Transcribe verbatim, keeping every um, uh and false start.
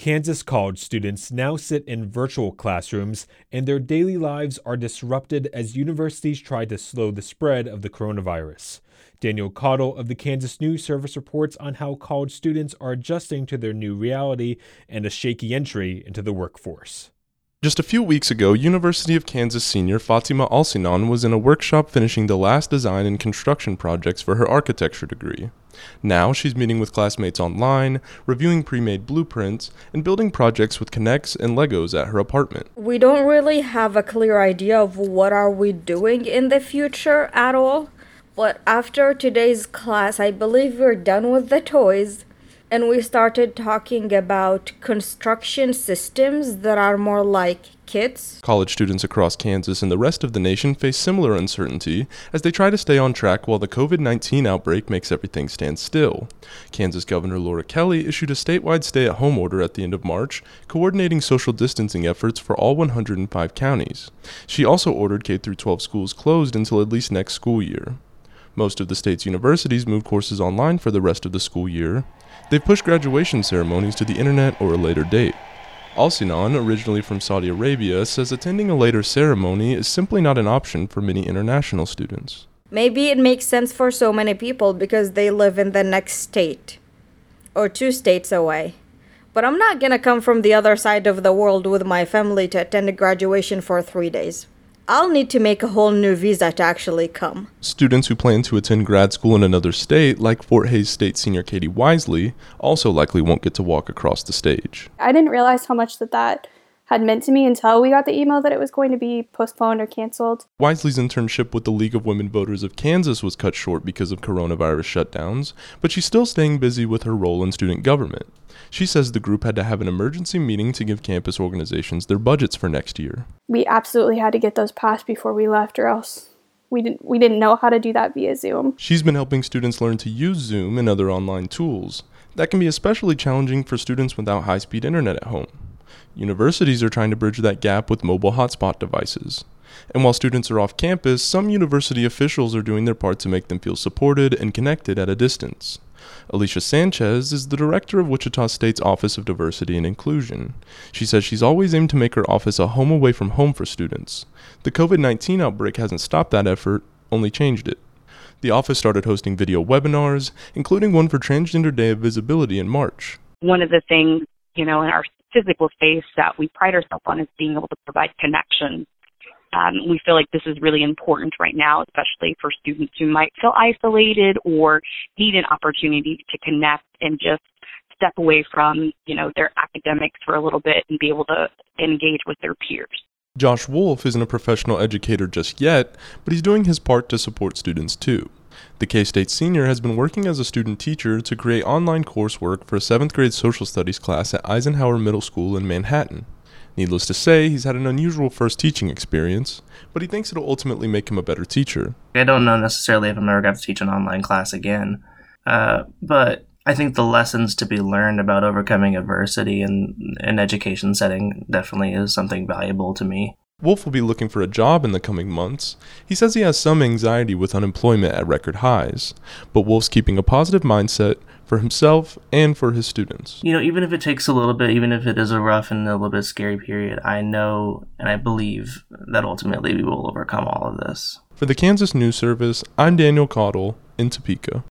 Kansas college students now sit in virtual classrooms, and their daily lives are disrupted as universities try to slow the spread of the coronavirus. Daniel Caudle of the Kansas News Service reports on how college students are adjusting to their new reality and a shaky entry into the workforce. Just a few weeks ago, University of Kansas senior Fatima Alsinan was in a workshop finishing the last design and construction projects for her architecture degree. Now she's meeting with classmates online, reviewing pre-made blueprints, and building projects with K'NEX and Legos at her apartment. We don't really have a clear idea of what are we doing in the future at all, but after today's class, I believe we're done with the toys. And we started talking about construction systems that are more like kits. College students across Kansas and the rest of the nation face similar uncertainty as they try to stay on track while the covid nineteen outbreak makes everything stand still. Kansas Governor Laura Kelly issued a statewide stay-at-home order at the end of March, coordinating social distancing efforts for all one hundred five counties. She also ordered K through twelve schools closed until at least next school year. Most of the state's universities moved courses online for the rest of the school year. They've pushed graduation ceremonies to the internet or a later date. Alsinan, originally from Saudi Arabia, says attending a later ceremony is simply not an option for many international students. Maybe it makes sense for so many people because they live in the next state or two states away. But I'm not going to come from the other side of the world with my family to attend a graduation for three days. I'll need to make a whole new visa to actually come. Students who plan to attend grad school in another state, like Fort Hays State senior Katie Wisely, also likely won't get to walk across the stage. I didn't realize how much that that had meant to me until we got the email that it was going to be postponed or canceled. Wisely's internship with the League of Women Voters of Kansas was cut short because of coronavirus shutdowns, but she's still staying busy with her role in student government. She says the group had to have an emergency meeting to give campus organizations their budgets for next year. We absolutely had to get those passed before we left, or else we didn't we didn't know how to do that via Zoom. She's been helping students learn to use Zoom and other online tools. That can be especially challenging for students without high-speed internet at home. Universities are trying to bridge that gap with mobile hotspot devices. And while students are off campus, some university officials are doing their part to make them feel supported and connected at a distance. Alicia Sanchez is the director of Wichita State's Office of Diversity and Inclusion. She says she's always aimed to make her office a home away from home for students. The covid nineteen outbreak hasn't stopped that effort, only changed it. The office started hosting video webinars, including one for Transgender Day of Visibility in March. One of the things, you know, in our physical space that we pride ourselves on is being able to provide connections. Um, we feel like this is really important right now, especially for students who might feel isolated or need an opportunity to connect and just step away from, you know, their academics for a little bit and be able to engage with their peers. Josh Wolf isn't a professional educator just yet, but he's doing his part to support students too. The K-State senior has been working as a student teacher to create online coursework for a seventh grade social studies class at Eisenhower Middle School in Manhattan. Needless to say, he's had an unusual first teaching experience, but he thinks it'll ultimately make him a better teacher. I don't know necessarily if I'm ever going to teach an online class again, uh, but I think the lessons to be learned about overcoming adversity in an education setting definitely is something valuable to me. Wolf will be looking for a job in the coming months. He says he has some anxiety with unemployment at record highs, but Wolf's keeping a positive mindset for himself and for his students. You know, even if it takes a little bit, even if it is a rough and a little bit scary period, I know and I believe that ultimately we will overcome all of this. For the Kansas News Service, I'm Daniel Caudle in Topeka.